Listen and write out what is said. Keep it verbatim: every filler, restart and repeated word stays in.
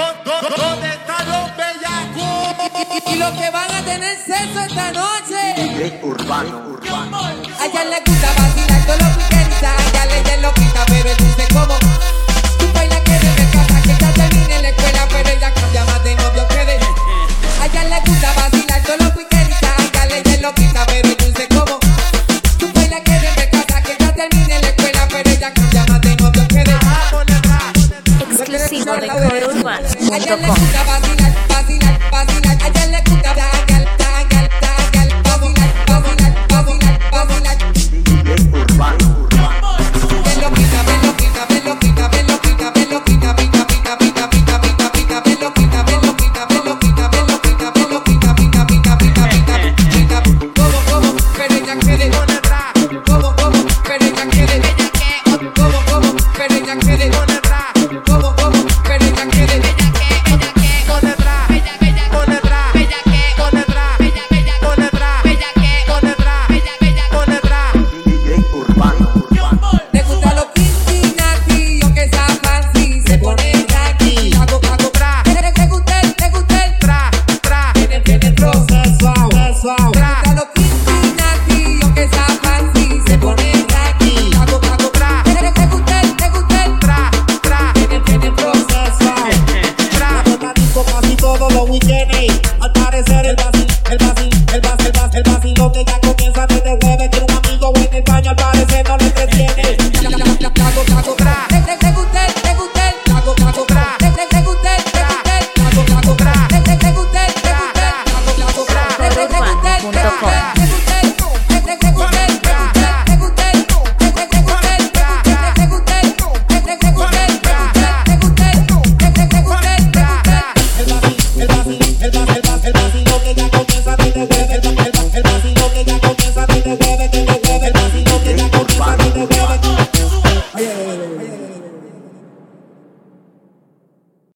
¿Dónde están los bellacos? Y los que van a tener sexo esta noche. D J Urbano, Urbano. A ella le gusta vacilar con los piqueritas. A ella le ella lo quita, pero él dice como tú bailas que de casa, que ya termine la escuela, pero ella cambia más de novio que de. A ella le gusta vacilar con los piqueritas. A ella le ella lo quita, pero él dice como tú bailas que de casa, que ya termine la escuela, pero ella cambia más de novio que de. Exclusivo de core urbano punto A ella le com. gusta vacilar, vacilar.